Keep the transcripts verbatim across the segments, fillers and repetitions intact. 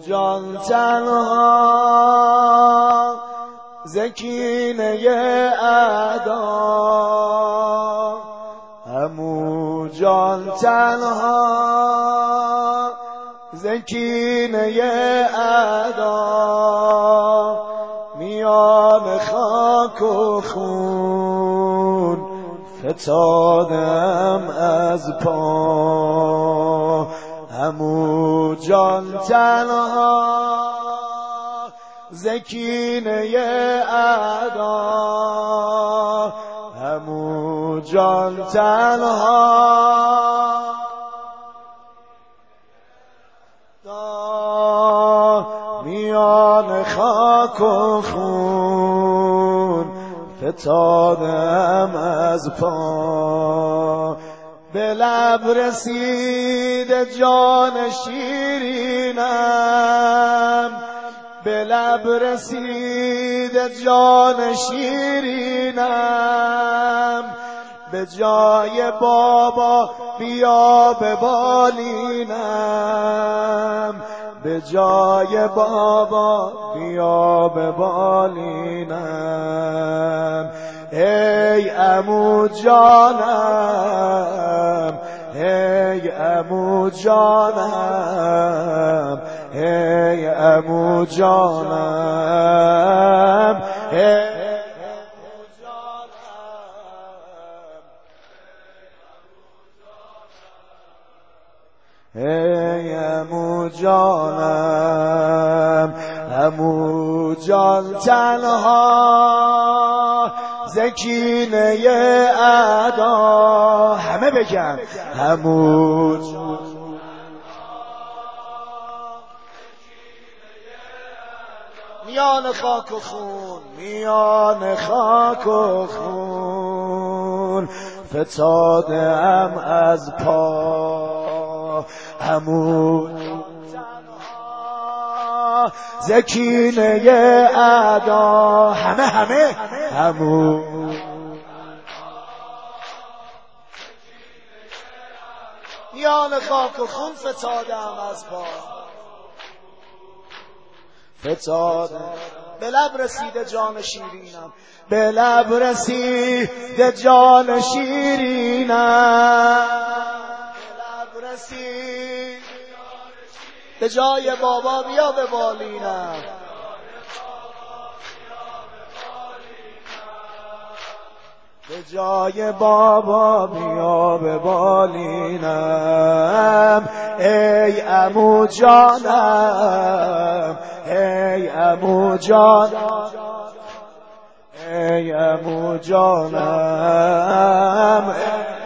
جان تنها زکینه اعدا، عمو جان تنها زکینه اعدا، میان خاک و خون فتادم از پا، عمو جان تنها زکینه اعدا، عمو جان تنها میان خاک و خون فتادم از پا، به لب رسید جان شیرینم، به لب رسید جان شیرینم، به جای بابا بیا به بالینم، به جای بابا بیا به بالینم. ای عمو جانم، ای عمو جانم، ای عمو جانم، ای ای عمو جانم، عمو جان تنها زکینه اعدا، همه بگن عمو جان میان خاک و خون، میان خاک و خون فتادم از پا، عمو تنها زکینه اعدا، همه همه عمو میان خاک و خون فتادم از پا، فتادم به لب رسیده جان شیرینم، به لب رسیده جان شیرینم، به لب رسید به جای بابا بیا به بالینم، به جای بابا بیا به بالینم. ای عمو جانم، ای عمو جانم، ای عمو جانم،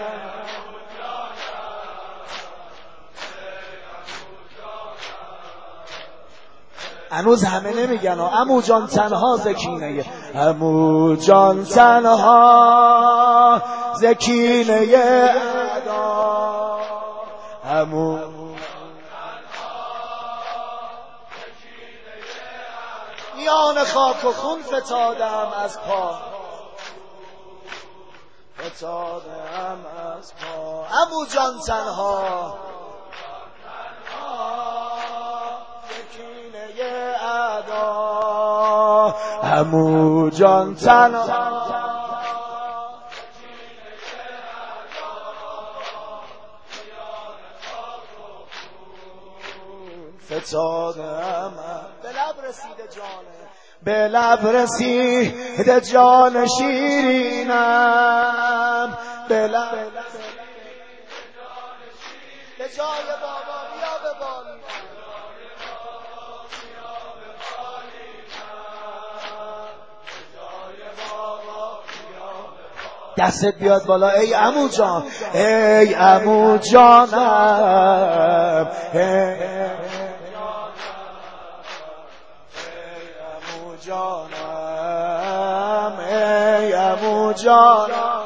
هنوز همه نمیگن عمو جان تنها زکینه، عمو جان تنها زکینه اعدا، عمو میان خاک و خون فتادم از پا، فتادم از پا، عمو جان تنها زکینه اعدا، عمو جان تنها فتادم، به لب رسیده جانه، به لب رسیده جان شیرینم، به لب به جای بابا بیا به بالینم، دستت بیاد بالا ای عمو جان، ای عمو جانم، ای عمو جانم، ای عمو جانم،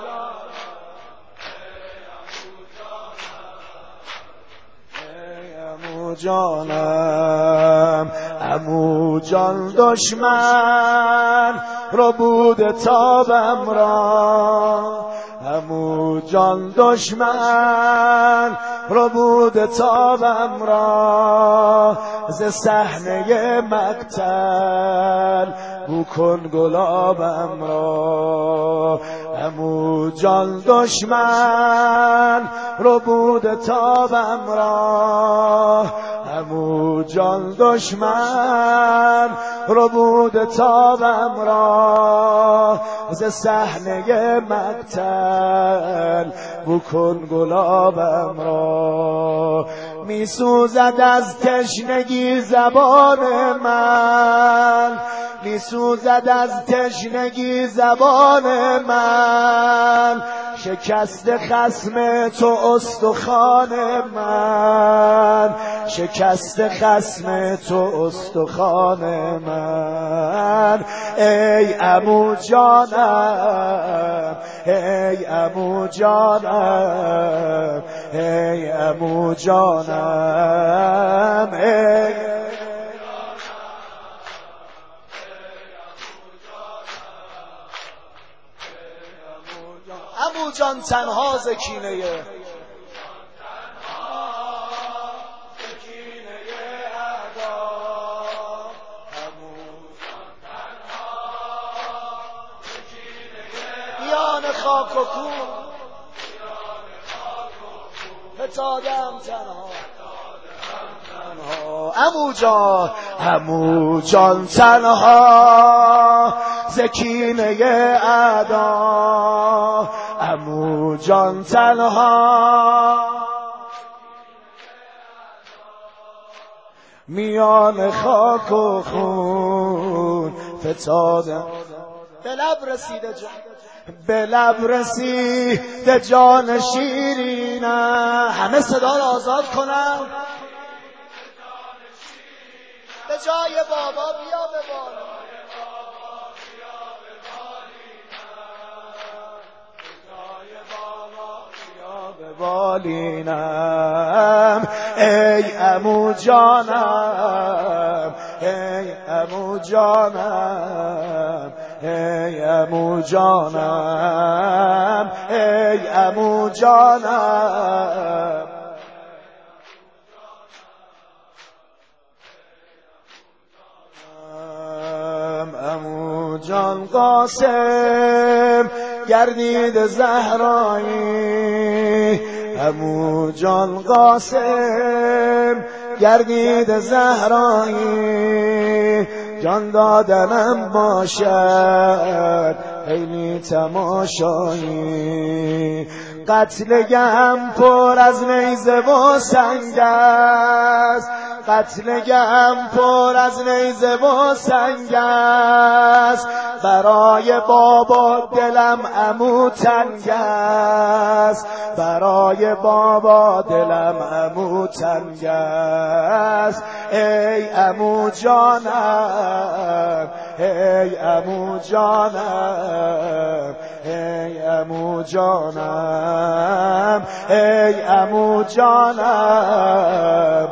ای عمو جانم، عمو جان دشمن رو بود تابم را، عمو جان دشمن رو بود تابم را، ز صحنه مقتل بو کن گلابم را. عمو جان دشمن رو بود تابم را، عمو جان دشمن رو بود تابم را. ز صحنه مقتل بو کن گلابم را. می سوزد از تشنگی زبان من، می سوزد از تشنگی زبان من. شکست خصم تو استخوان من، شکست خصم تو استخوان من. ای عمو جانم، ای عمو جانم، ای عمو جانم، ای عمو جان تنها زکینه میان خاک و خون فتادم تنها. عمو جان، عمو جان تنها زکینه اعدا، عمو جان تنها میان خاک و خون فتادم. به لب رسیده جان، به لب رسیده جان شیرینم. همه صدا رو آزاد کنم. به جای بابا بیا به بالینم. ای عمو جانم، ای عمو جانم، ای عمو جانم، ای عمو جانم. عمو جان قاسم گردید زهرایی، عمو جان قاسم گردید زهرایی. جان دادنم باشد خیلی تماشایی. قتلگم پر از نیزه و سنگ است، قتلگم پر از نیزه و سنگ است. برای بابا دلم عمو تنگ است، برای بابا دلم عمو تنگ است. ای عمو جانم، ای عمو جانم، ای عمو جانم، ای عمو جانم.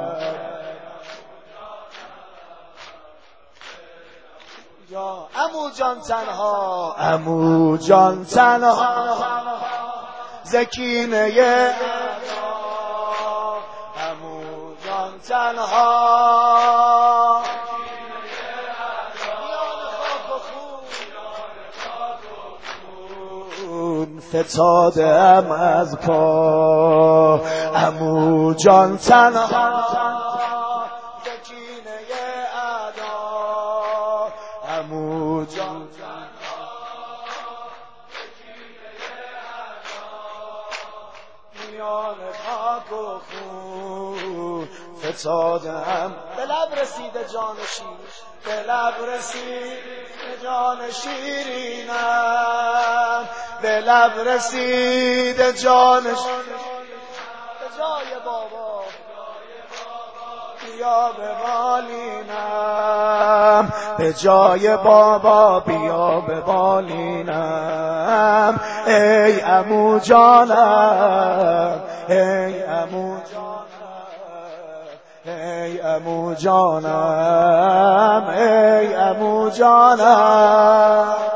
عمو جان تنها، عمو جان تنها زکینه عمو جان تنها فتادم از پا. عمو جان تنها زکینه ادا، عمو جان میان خاک و خون فتادم. به لب رسیده جان شیر، به لب رسیده جان شیرینم، به لب رسیده جان شیرینم. به جای بابا بیا به بالینم، به جای بابا بیا به بالینم. ای عمو جانم، ای عمو جانم، ای عمو جانم، ای عمو جانم.